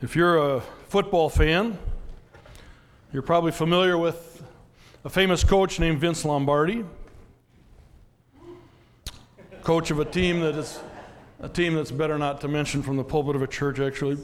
If you're a football fan, you're probably familiar with a famous coach named Vince Lombardi, coach of a team that's better not to mention from the pulpit of a church, actually.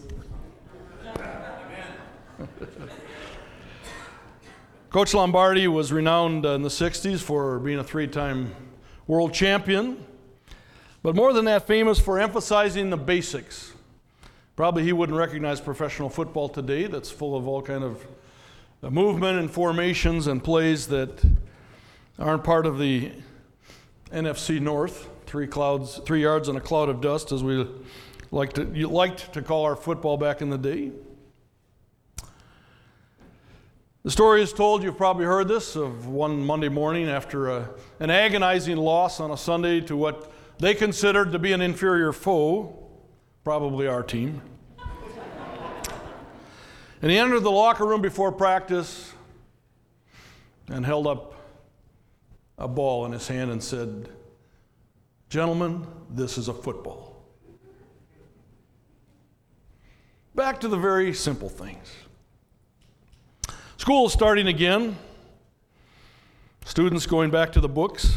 Coach Lombardi was renowned in the 60s for being a three-time world champion, but more than that, famous for emphasizing the basics. Probably he wouldn't recognize professional football today that's full of all kind of movement and formations and plays that aren't part of the NFC North, 3 yards and a cloud of dust, as we liked to call our football back in the day. The story is told, you've probably heard this, of one Monday morning after an agonizing loss on a Sunday to what they considered to be an inferior foe, probably our team. And he entered the locker room before practice and held up a ball in his hand and said, "Gentlemen, this is a football." Back to the very simple things. School is starting again. Students going back to the books.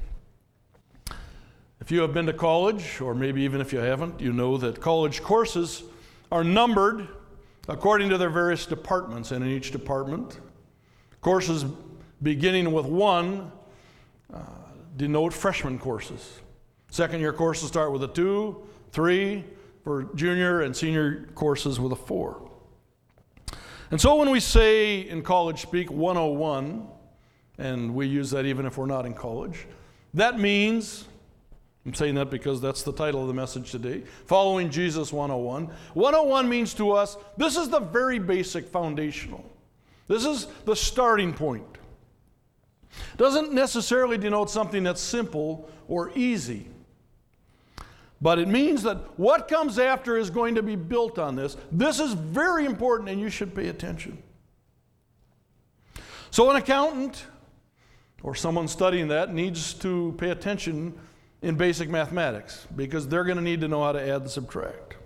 If you have been to college, or maybe even if you haven't, you know that college courses are numbered according to their various departments, and in each department, courses beginning with 1 denote freshman courses. Second-year courses start with a 2, 3 for junior and senior courses with a 4. And so when we say in college speak 101, and we use that even if we're not in college, that means, I'm saying that because that's the title of the message today, Following Jesus 101. 101 means to us, this is the very basic foundational. This is the starting point. Doesn't necessarily denote something that's simple or easy. But it means that what comes after is going to be built on this. This is very important and you should pay attention. So an accountant or someone studying that needs to pay attention in basic mathematics because they're going to need to know how to add and subtract.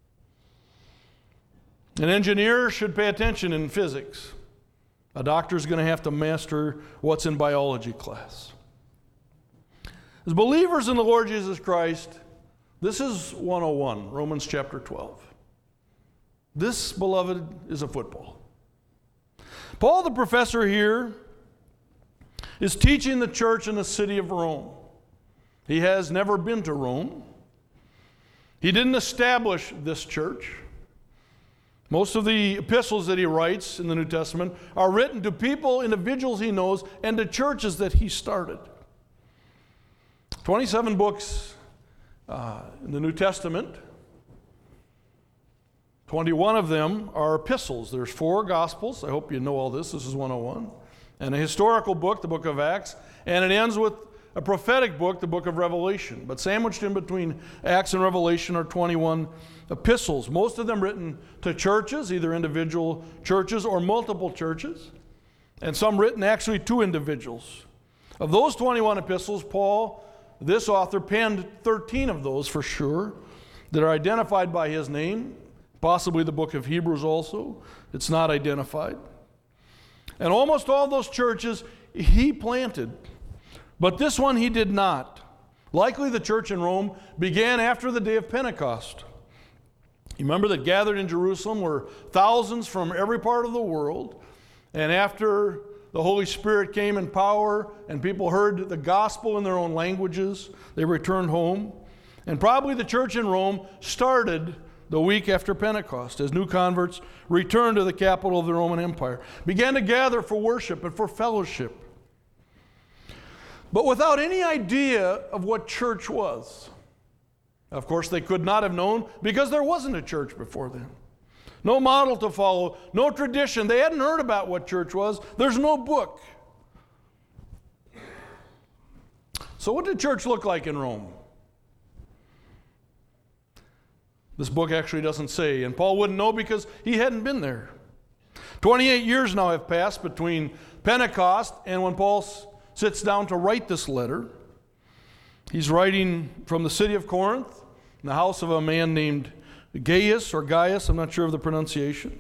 An engineer should pay attention in physics. A doctor's going to have to master what's in biology class. As believers in the Lord Jesus Christ, this is 101, Romans chapter 12. This, beloved, is a football. Paul, the professor here, is teaching the church in the city of Rome. He has never been to Rome. He didn't establish this church. Most of the epistles that he writes in the New Testament are written to people, individuals he knows, and to churches that he started. 27 books in the New Testament. 21 of them are epistles. There's 4 Gospels. I hope you know all this. This is 101. And a historical book, the book of Acts. And it ends with a prophetic book, the book of Revelation. But sandwiched in between Acts and Revelation are 21 epistles, most of them written to churches, either individual churches or multiple churches, and some written actually to individuals. Of those 21 epistles, Paul, this author, penned 13 of those for sure that are identified by his name, possibly the book of Hebrews also. It's not identified. And almost all those churches he planted. But this one he did not. Likely the church in Rome began after the day of Pentecost. You remember that gathered in Jerusalem were thousands from every part of the world. And after the Holy Spirit came in power and people heard the gospel in their own languages, they returned home. And probably the church in Rome started the week after Pentecost as new converts returned to the capital of the Roman Empire, began to gather for worship and for fellowship. But without any idea of what church was. Of course, they could not have known because there wasn't a church before then. No model to follow, no tradition. They hadn't heard about what church was. There's no book. So what did church look like in Rome? This book actually doesn't say, and Paul wouldn't know because he hadn't been there. 28 years now have passed between Pentecost and when Paul sits down to write this letter. He's writing from the city of Corinth, in the house of a man named Gaius or Gaius, I'm not sure of the pronunciation.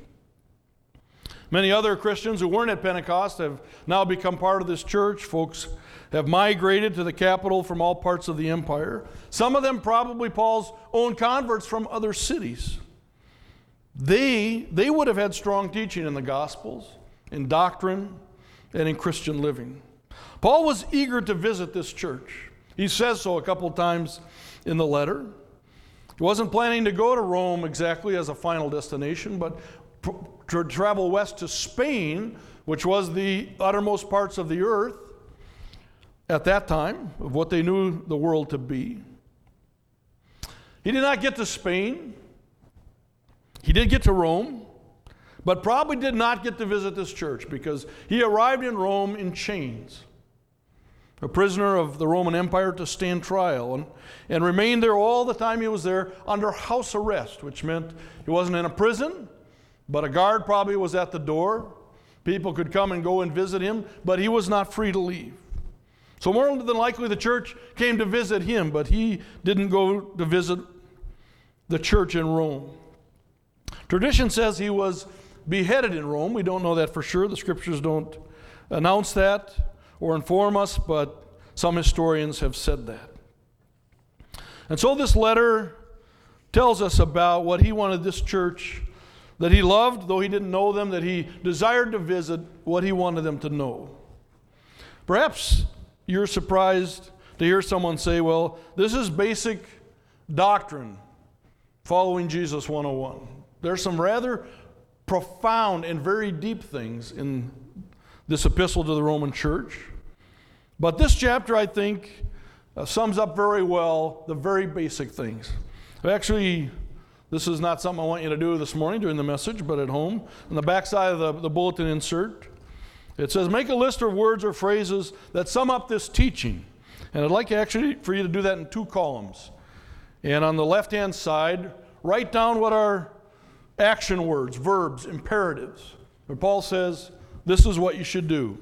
Many other Christians who weren't at Pentecost have now become part of this church. Folks have migrated to the capital from all parts of the empire. Some of them probably Paul's own converts from other cities. They would have had strong teaching in the Gospels, in doctrine, and in Christian living. Paul was eager to visit this church. He says so a couple times in the letter. He wasn't planning to go to Rome exactly as a final destination, but to travel west to Spain, which was the uttermost parts of the earth at that time, of what they knew the world to be. He did not get to Spain. He did get to Rome, but probably did not get to visit this church because he arrived in Rome in chains, a prisoner of the Roman Empire to stand trial, and remained there all the time he was there under house arrest, which meant he wasn't in a prison, but a guard probably was at the door. People could come and go and visit him, but he was not free to leave. So more than likely the church came to visit him, but he didn't go to visit the church in Rome. Tradition says he was beheaded in Rome. We don't know that for sure. The scriptures don't announce that or inform us, but some historians have said that. And so this letter tells us about what he wanted this church that he loved, though he didn't know them, that he desired to visit, what he wanted them to know. Perhaps you're surprised to hear someone say, well, this is basic doctrine, following Jesus 101. There's some rather profound and very deep things in this epistle to the Roman church. But this chapter, I think, sums up very well the very basic things. Actually, this is not something I want you to do this morning during the message, but at home. On the back side of the bulletin insert, it says, make a list of words or phrases that sum up this teaching. And I'd like actually for you to do that in 2 columns. And on the left-hand side, write down what are action words, verbs, imperatives. Where Paul says, this is what you should do.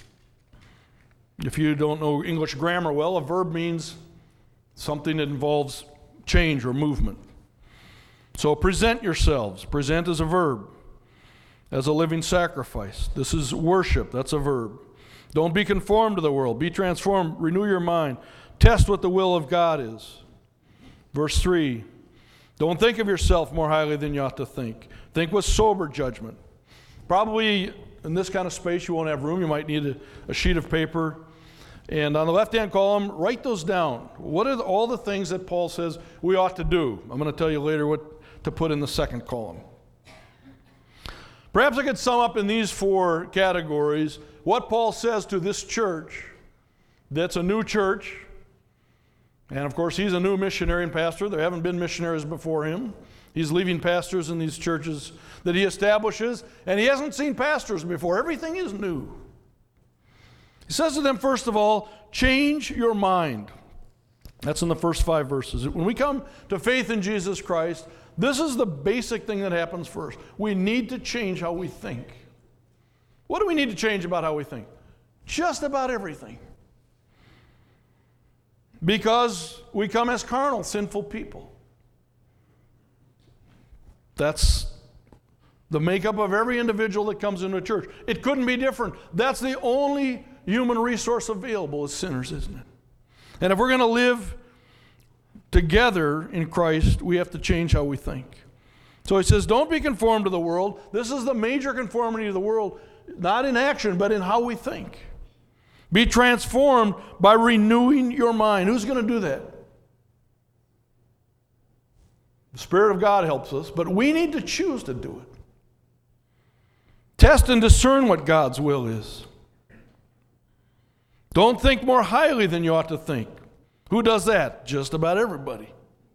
If you don't know English grammar well, a verb means something that involves change or movement. So present yourselves. Present is a verb. As a living sacrifice. This is worship. That's a verb. Don't be conformed to the world. Be transformed. Renew your mind. Test what the will of God is. Verse 3. Don't think of yourself more highly than you ought to think. Think with sober judgment. Probably in this kind of space you won't have room. You might need a sheet of paper. And on the left-hand column, write those down. What are all the things that Paul says we ought to do? I'm going to tell you later what to put in the second column. Perhaps I could sum up in these 4 categories what Paul says to this church that's a new church. And of course, he's a new missionary and pastor. There haven't been missionaries before him. He's leaving pastors in these churches that he establishes, and he hasn't seen pastors before. Everything is new. He says to them, first of all, change your mind. That's in the first 5 verses. When we come to faith in Jesus Christ, this is the basic thing that happens first. We need to change how we think. What do we need to change about how we think? Just about everything. Because we come as carnal, sinful people. That's the makeup of every individual that comes into a church. It couldn't be different. That's the only human resource available as sinners, isn't it? And if we're going to live together in Christ, we have to change how we think. So he says, don't be conformed to the world. This is the major conformity to the world, not in action, but in how we think. Be transformed by renewing your mind. Who's going to do that? The Spirit of God helps us, but we need to choose to do it. Test and discern what God's will is. Don't think more highly than you ought to think. Who does that? Just about everybody.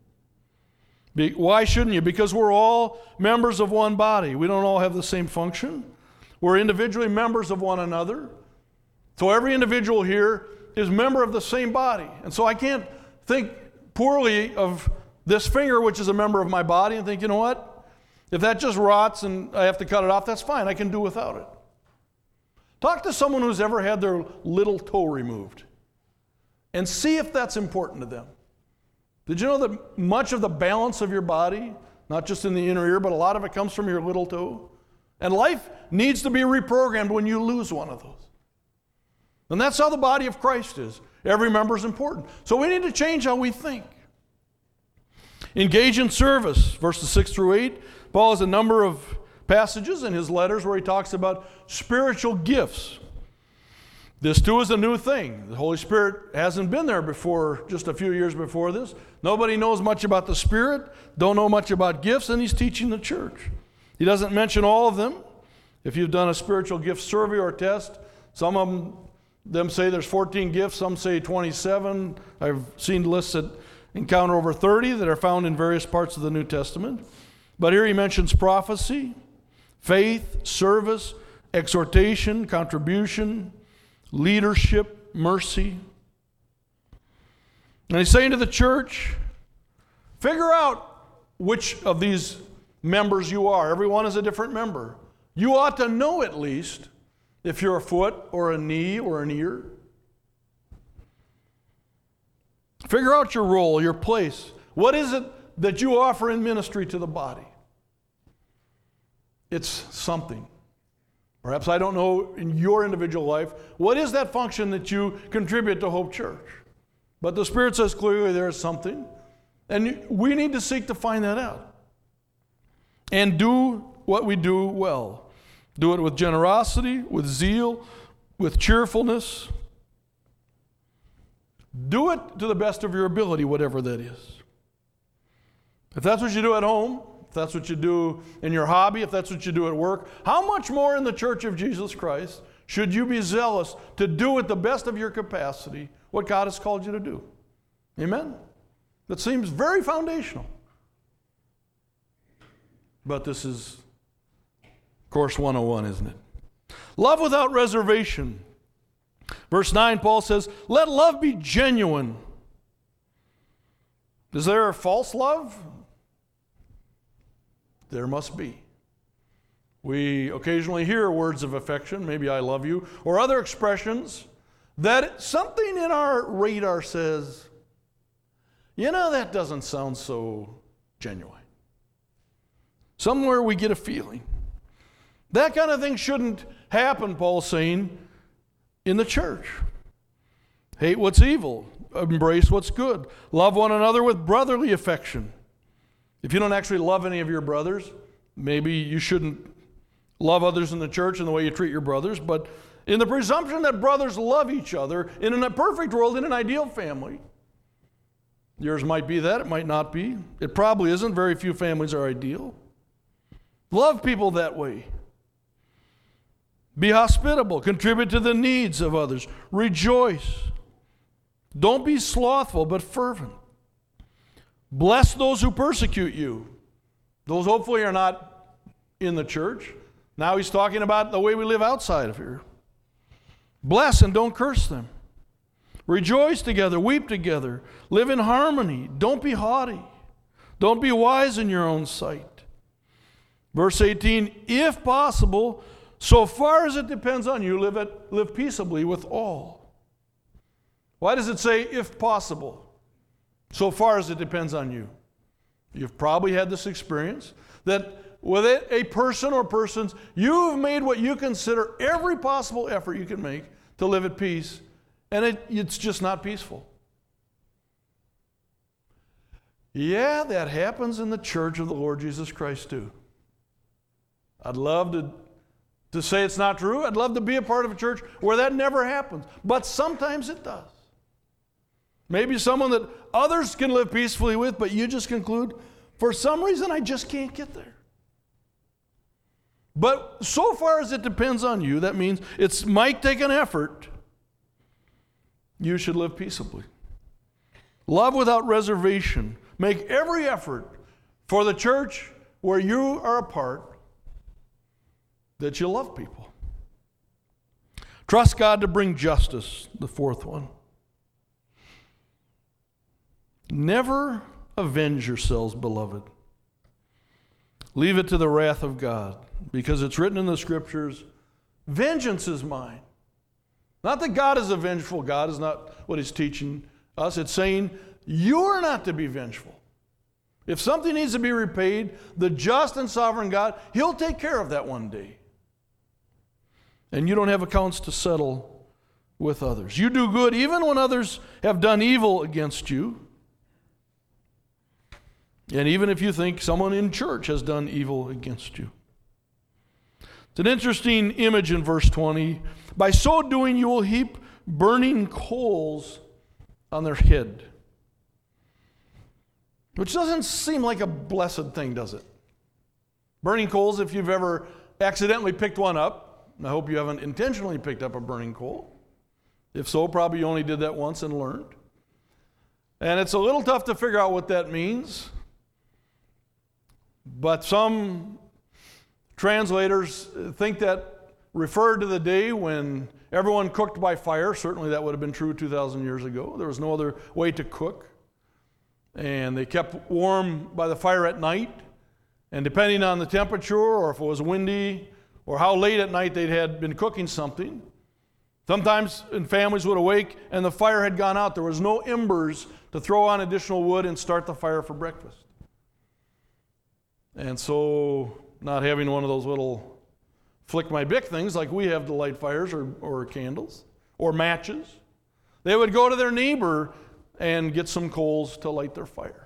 Why shouldn't you? Because we're all members of one body. We don't all have the same function. We're individually members of one another. So every individual here is member of the same body. And so I can't think poorly of this finger, which is a member of my body, and think, you know what? If that just rots and I have to cut it off, that's fine. I can do without it. Talk to someone who's ever had their little toe removed and see if that's important to them. Did you know that much of the balance of your body not just in the inner ear, but a lot of it comes from your little toe. And life needs to be reprogrammed when you lose one of those. And that's how the body of Christ is. Every member is important. So we need to change how we think. Engage in service, verses 6 through 8. Paul has a number of passages in his letters where he talks about spiritual gifts. This too is a new thing. The Holy Spirit hasn't been there before, just a few years before this. Nobody knows much about the Spirit, don't know much about gifts, and he's teaching the church. He doesn't mention all of them. If you've done a spiritual gift survey or test, some of them say there's 14 gifts, some say 27. I've seen lists that encounter over 30 that are found in various parts of the New Testament. But here he mentions prophecy, faith, service, exhortation, contribution, leadership, mercy. And he's saying to the church, figure out which of these members you are. Everyone is a different member. You ought to know at least if you're a foot or a knee or an ear. Figure out your role, your place. What is it that you offer in ministry to the body? It's something. Perhaps I don't know in your individual life, what is that function that you contribute to Hope Church? But the Spirit says clearly there is something, and we need to seek to find that out. And do what we do well. Do it with generosity, with zeal, with cheerfulness. Do it to the best of your ability, whatever that is. If that's what you do at home, if that's what you do in your hobby, if that's what you do at work, how much more in the Church of Jesus Christ should you be zealous to do with the best of your capacity what God has called you to do? Amen? That seems very foundational. But this is Course 101, isn't it? Love without reservation. Verse 9, Paul says, let love be genuine. Is there a false love? There must be. We occasionally hear words of affection, maybe I love you, or other expressions that something in our radar says, that doesn't sound so genuine. Somewhere we get a feeling. That kind of thing shouldn't happen, Paul's saying, in the church. Hate what's evil. Embrace what's good. Love one another with brotherly affection. If you don't actually love any of your brothers, maybe you shouldn't love others in the church in the way you treat your brothers, but in the presumption that brothers love each other in a perfect world, in an ideal family. Yours might be that, it might not be. It probably isn't. Very few families are ideal. Love people that way. Be hospitable. Contribute to the needs of others. Rejoice. Don't be slothful, but fervent. Bless those who persecute you. Those hopefully are not in the church. Now he's talking about the way we live outside of here. Bless and don't curse them. Rejoice together. Weep together. Live in harmony. Don't be haughty. Don't be wise in your own sight. Verse 18, if possible, so far as it depends on you, live peaceably with all. Why does it say, if possible? So far as it depends on you. You've probably had this experience that with a person or persons, you've made what you consider every possible effort you can make to live at peace, and it's just not peaceful. Yeah, that happens in the church of the Lord Jesus Christ too. I'd love to say it's not true. I'd love to be a part of a church where that never happens. But sometimes it does. Maybe someone that others can live peacefully with, but you just conclude, for some reason, I just can't get there. But so far as it depends on you, that means it might take an effort. You should live peaceably. Love without reservation. Make every effort for the church where you are a part that you love people. Trust God to bring justice, the fourth one. Never avenge yourselves, beloved. Leave it to the wrath of God, because it's written in the Scriptures, vengeance is mine. Not that God is a vengeful God, is not what he's teaching us. It's saying you're not to be vengeful. If something needs to be repaid, the just and sovereign God, He'll take care of that one day. And you don't have accounts to settle with others. You do good even when others have done evil against you. And even if you think someone in church has done evil against you. It's an interesting image in verse 20. By so doing, you will heap burning coals on their head. Which doesn't seem like a blessed thing, does it? Burning coals, if you've ever accidentally picked one up, I hope you haven't intentionally picked up a burning coal. If so, probably you only did that once and learned. And it's a little tough to figure out what that means. But some translators think that referred to the day when everyone cooked by fire. Certainly that would have been true 2,000 years ago. There was no other way to cook. And they kept warm by the fire at night. And depending on the temperature, or if it was windy, or how late at night they had been cooking something, sometimes families would awake and the fire had gone out. There was no embers to throw on additional wood and start the fire for breakfast. And so, not having one of those little flick my bick things like we have to light fires or candles or matches, they would go to their neighbor and get some coals to light their fire.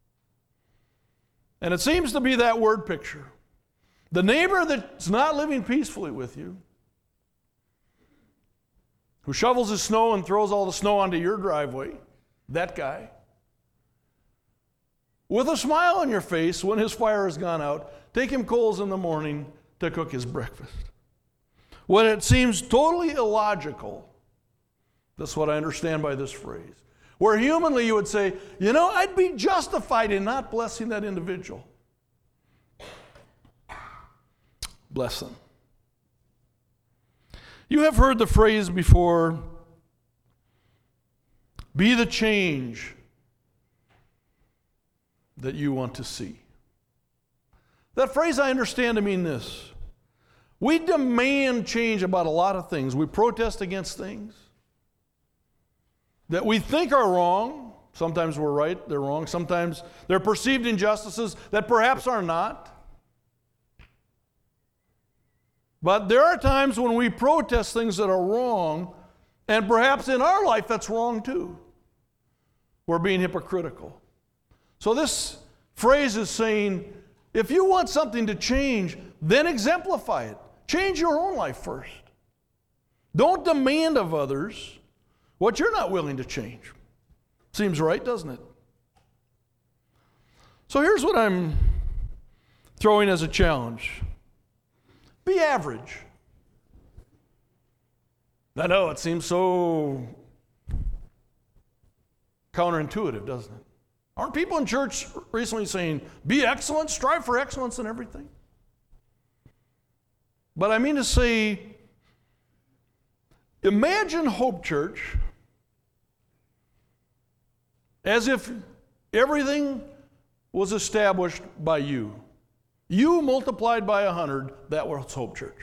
And it seems to be that word picture. The neighbor that's not living peacefully with you, who shovels his snow and throws all the snow onto your driveway, that guy, with a smile on your face when his fire has gone out, take him coals in the morning to cook his breakfast. When it seems totally illogical, that's what I understand by this phrase, where humanly you would say, I'd be justified in not blessing that individual. Bless them. You have heard the phrase before, be the change that you want to see. That phrase I understand to mean this. We demand change about a lot of things. We protest against things that we think are wrong. Sometimes we're right, they're wrong. Sometimes they're perceived injustices that perhaps are not. But there are times when we protest things that are wrong, and perhaps in our life that's wrong too. We're being hypocritical. So this phrase is saying, if you want something to change, then exemplify it. Change your own life first. Don't demand of others what you're not willing to change. Seems right, doesn't it? So here's what I'm throwing as a challenge. Be average. I know it seems so counterintuitive, doesn't it? Aren't people in church recently saying, be excellent, strive for excellence in everything? But I mean to say, imagine Hope Church as if everything was established by you. You multiplied by 100, that was Hope Church.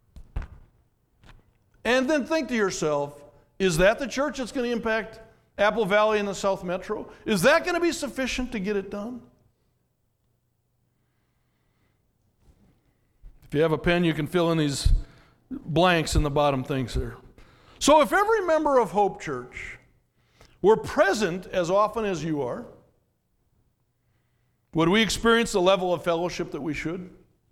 And then think to yourself, is that the church that's going to impact Apple Valley and the South Metro? Is that going to be sufficient to get it done? If you have a pen, you can fill in these blanks in the bottom things there. So if every member of Hope Church were present as often as you are, would we experience the level of fellowship that we should?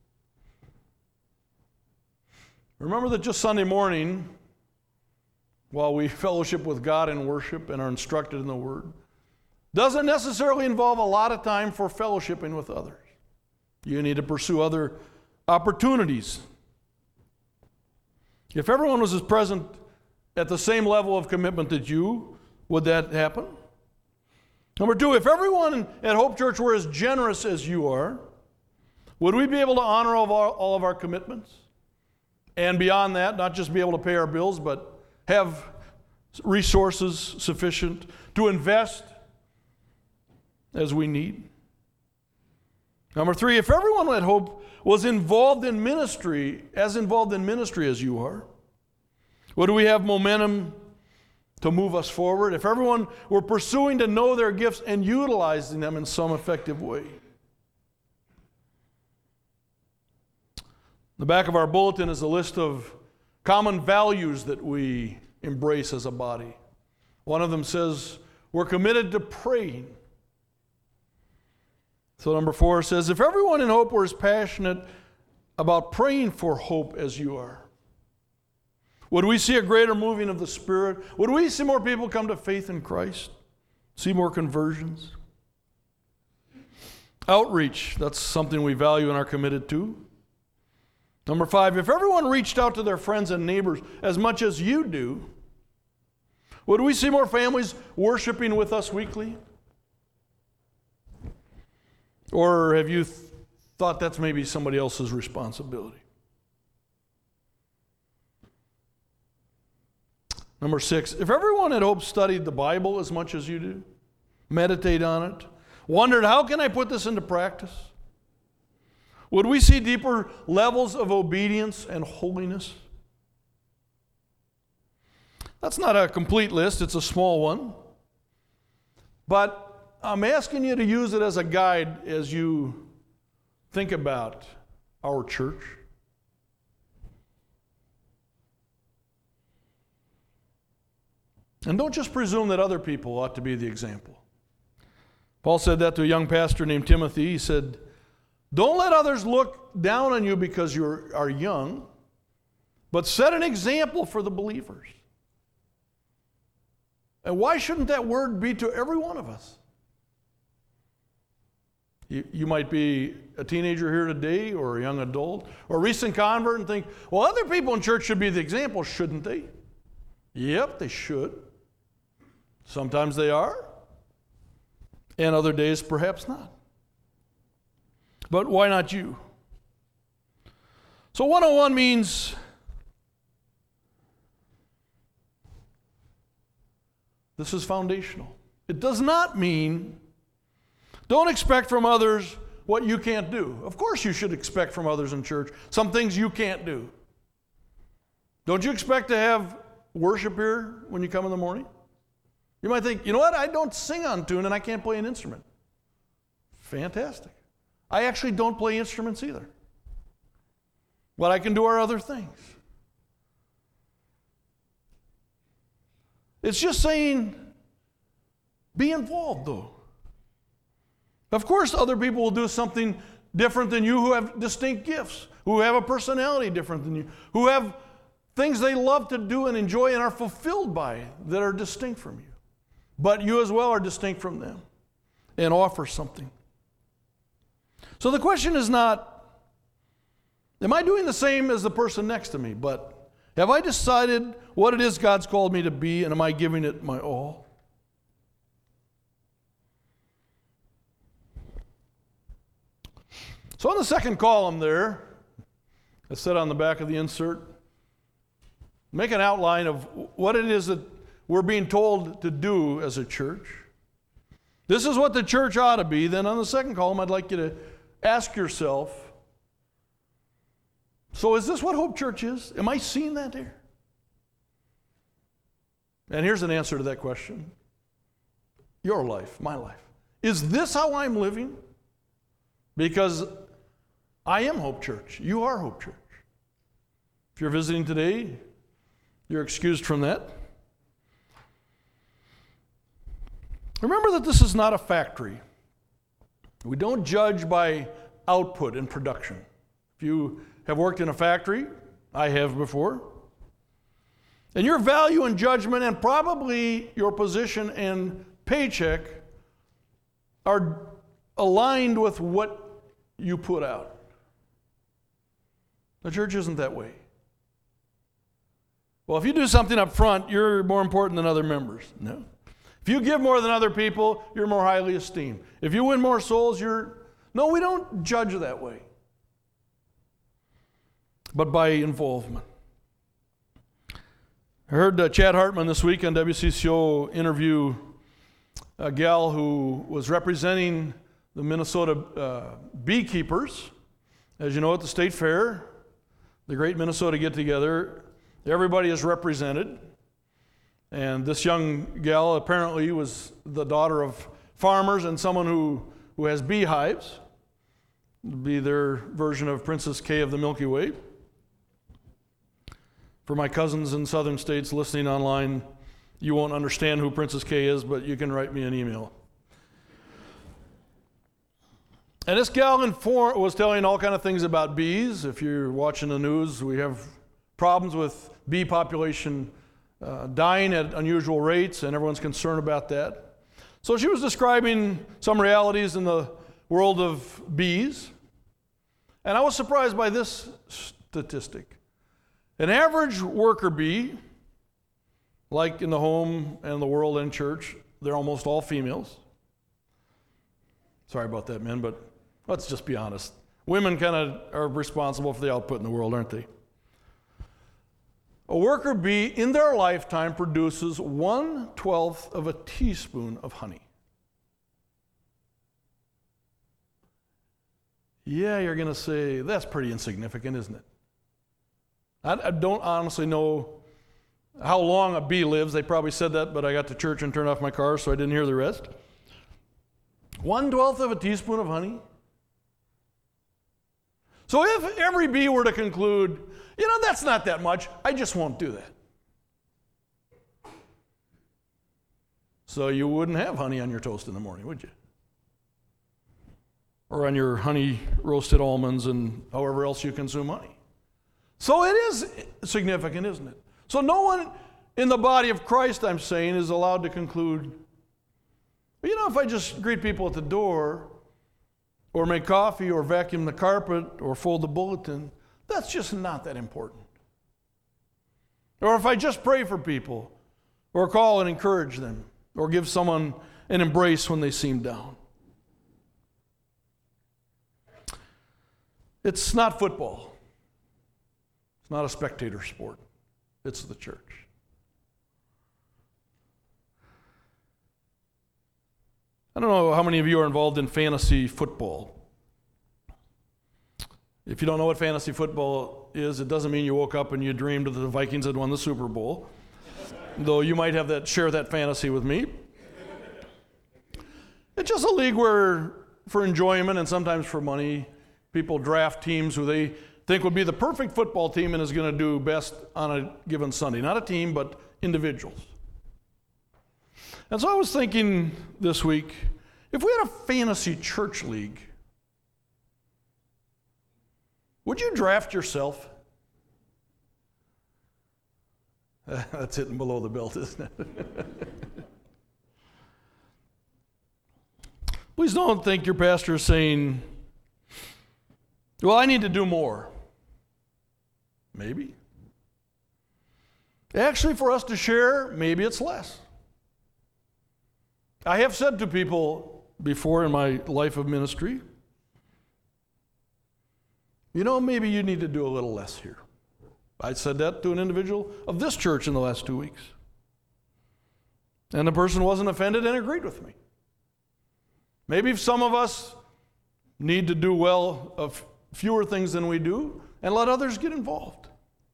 Remember that just Sunday morning, while we fellowship with God in worship and are instructed in the Word, doesn't necessarily involve a lot of time for fellowshipping with others. You need to pursue other opportunities. If everyone was as present at the same level of commitment that you, would that happen? Number two, if everyone at Hope Church were as generous as you are, would we be able to honor all of our commitments? And beyond that, not just be able to pay our bills, but have resources sufficient to invest as we need? Number three, if everyone at Hope was involved in ministry as you are, would we have momentum to move us forward? If everyone were pursuing to know their gifts and utilizing them in some effective way, The back of our bulletin is a list of common values that we embrace as a body. One of them says, we're committed to praying. So number 4 says, if everyone in Hope were as passionate about praying for hope as you are, would we see a greater moving of the Spirit? Would we see more people come to faith in Christ? See more conversions? Outreach, that's something we value and are committed to. Number 5, if everyone reached out to their friends and neighbors as much as you do, would we see more families worshiping with us weekly? Or have you thought that's maybe somebody else's responsibility? Number 6, if everyone at Hope studied the Bible as much as you do, meditate on it, wondered, how can I put this into practice? Would we see deeper levels of obedience and holiness? That's not a complete list, it's a small one. But I'm asking you to use it as a guide as you think about our church. And don't just presume that other people ought to be the example. Paul said that to a young pastor named Timothy. He said, don't let others look down on you because you are young, but set an example for the believers. And why shouldn't that word be to every one of us? You might be a teenager here today or a young adult or a recent convert and think, well, other people in church should be the example, shouldn't they? Yep, they should. Sometimes they are, and other days perhaps not. But why not you? So 101 means this is foundational. It does not mean don't expect from others what you can't do. Of course you should expect from others in church some things you can't do. Don't you expect to have worship here when you come in the morning? You might think, you know what, I don't sing on tune and I can't play an instrument. Fantastic. I actually don't play instruments either. What I can do are other things. It's just saying, be involved though. Of course, other people will do something different than you, who have distinct gifts, who have a personality different than you, who have things they love to do and enjoy and are fulfilled by that are distinct from you. But you as well are distinct from them and offer something. So the question is not, am I doing the same as the person next to me? But have I decided what it is God's called me to be, and am I giving it my all? So on the second column there, I said on the back of the insert, make an outline of what it is that we're being told to do as a church. This is what the church ought to be. Then on the second column, I'd like you to ask yourself, so is this what Hope Church is? Am I seeing that here? And here's an answer to that question. Your life, my life. Is this how I'm living? Because I am Hope Church. You are Hope Church. If you're visiting today, you're excused from that. Remember that this is not a factory. We don't judge by output and production. If you have worked in a factory, I have before, and your value and judgment and probably your position and paycheck are aligned with what you put out. The church isn't that way. Well, if you do something up front, you're more important than other members. No. If you give more than other people, you're more highly esteemed. If you win more souls, No, we don't judge that way. But by involvement. I heard Chad Hartman this week on WCCO interview a gal who was representing the Minnesota beekeepers. As you know, at the State Fair, the Great Minnesota Get-Together, everybody is represented. And this young gal apparently was the daughter of farmers and someone who has beehives. It'll be their version of Princess K of the Milky Way. For my cousins in southern states listening online, you won't understand who Princess K is, but you can write me an email. And this gal was telling all kind of things about bees. If you're watching the news, we have problems with bee population dying at unusual rates, and everyone's concerned about that. So she was describing some realities in the world of bees, and I was surprised by this statistic. An average worker bee, like in the home and the world and church, they're almost all females. Sorry about that, men, but let's just be honest. Women kind of are responsible for the output in the world, aren't they? A worker bee in their lifetime produces 1/12 of a teaspoon of honey. Yeah, you're going to say, that's pretty insignificant, isn't it? I don't honestly know how long a bee lives. They probably said that, but I got to church and turned off my car, so I didn't hear the rest. 1/12 of a teaspoon of honey. So if every bee were to conclude, that's not that much, I just won't do that. So you wouldn't have honey on your toast in the morning, would you? Or on your honey roasted almonds and however else you consume honey. So it is significant, isn't it? So no one in the body of Christ, I'm saying, is allowed to conclude, if I just greet people at the door, or make coffee, or vacuum the carpet, or fold the bulletin, that's just not that important. Or if I just pray for people, or call and encourage them, or give someone an embrace when they seem down. It's not football. It's not a spectator sport. It's the church. I don't know how many of you are involved in fantasy football. If you don't know what fantasy football is, it doesn't mean you woke up and you dreamed that the Vikings had won the Super Bowl, though you might have share that fantasy with me. It's just a league where, for enjoyment and sometimes for money, people draft teams who they think would be the perfect football team and is going to do best on a given Sunday. Not a team, but individuals. And so I was thinking this week, if we had a fantasy church league, would you draft yourself? That's hitting below the belt, isn't it? Please don't think your pastor is saying, well, I need to do more. Maybe. Actually, for us to share, maybe it's less. I have said to people before in my life of ministry, maybe you need to do a little less here. I said that to an individual of this church in the last 2 weeks. And the person wasn't offended and agreed with me. Maybe some of us need to do well of fewer things than we do and let others get involved.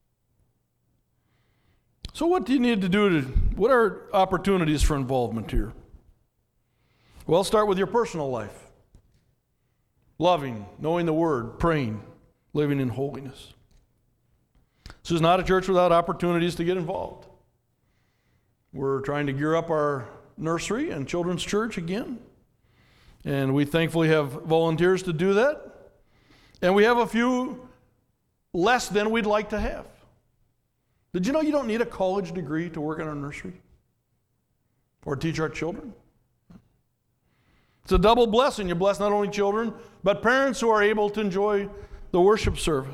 So what do you need to do what are opportunities for involvement here? Well, start with your personal life. Loving, knowing the Word, praying, living in holiness. This is not a church without opportunities to get involved. We're trying to gear up our nursery and children's church again. And we thankfully have volunteers to do that. And we have a few less than we'd like to have. Did you know you don't need a college degree to work in our nursery or teach our children? It's a double blessing. You bless not only children, but parents who are able to enjoy the worship service.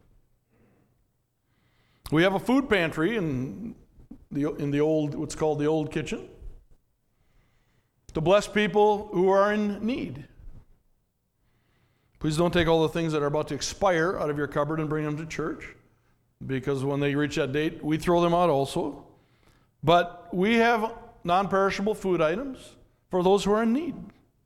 We have a food pantry in the old, what's called the old kitchen, to bless people who are in need. Please don't take all the things that are about to expire out of your cupboard and bring them to church, because when they reach that date, we throw them out also. But we have non-perishable food items for those who are in need.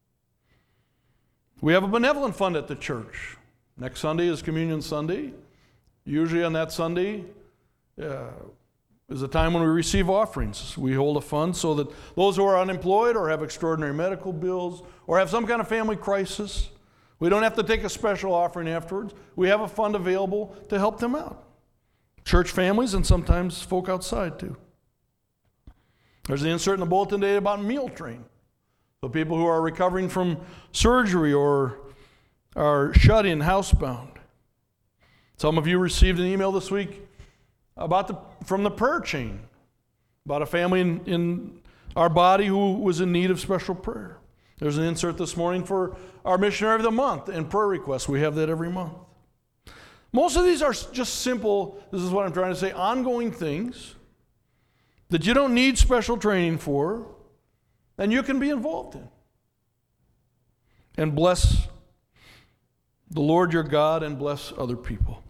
We have a benevolent fund at the church. Next Sunday is Communion Sunday. Usually on that Sunday is a time when we receive offerings. We hold a fund so that those who are unemployed or have extraordinary medical bills or have some kind of family crisis We don't have to take a special offering afterwards. We have a fund available to help them out. Church families and sometimes folk outside too. There's an insert in the bulletin today about meal train. So people who are recovering from surgery or are shut in, housebound. Some of you received an email this week from the prayer chain about a family in our body who was in need of special prayer. There's an insert this morning for our missionary of the month and prayer requests. We have that every month. Most of these are just simple, this is what I'm trying to say, ongoing things that you don't need special training for and you can be involved in. And bless the Lord your God and bless other people.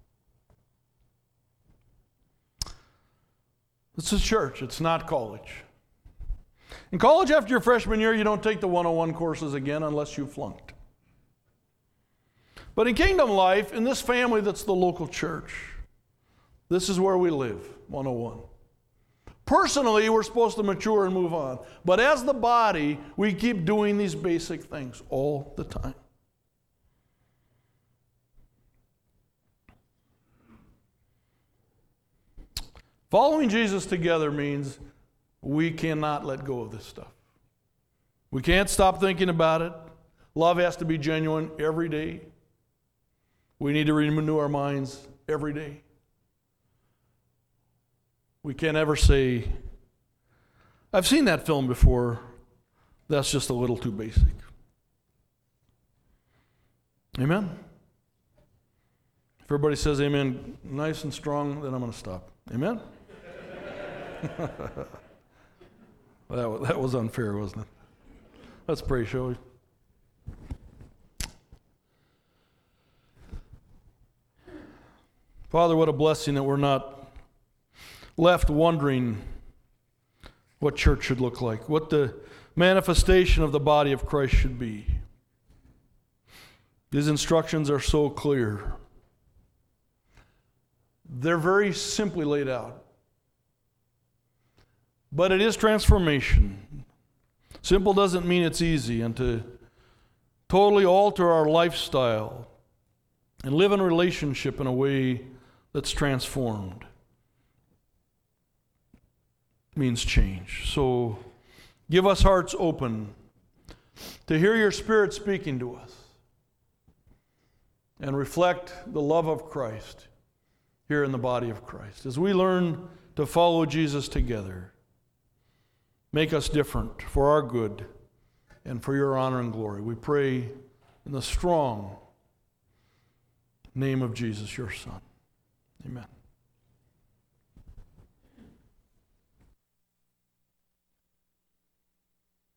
This is church, it's not college. In college, after your freshman year, you don't take the 101 courses again unless you flunked. But in kingdom life, in this family that's the local church, this is where we live, 101. Personally, we're supposed to mature and move on. But as the body, we keep doing these basic things all the time. Following Jesus together means we cannot let go of this stuff. We can't stop thinking about it. Love has to be genuine every day. We need to renew our minds every day. We can't ever say, I've seen that film before, that's just a little too basic. Amen? If everybody says amen nice and strong, then I'm going to stop. Amen? That was unfair, wasn't it? Let's pray, shall we? Father, what a blessing that we're not left wondering what church should look like, what the manifestation of the body of Christ should be. These instructions are so clear. They're very simply laid out. But it is transformation. Simple doesn't mean it's easy, and to totally alter our lifestyle and live in a relationship in a way that's transformed means change. So give us hearts open to hear your Spirit speaking to us and reflect the love of Christ here in the body of Christ. As we learn to follow Jesus together, make us different for our good and for your honor and glory. We pray in the strong name of Jesus, your Son. Amen.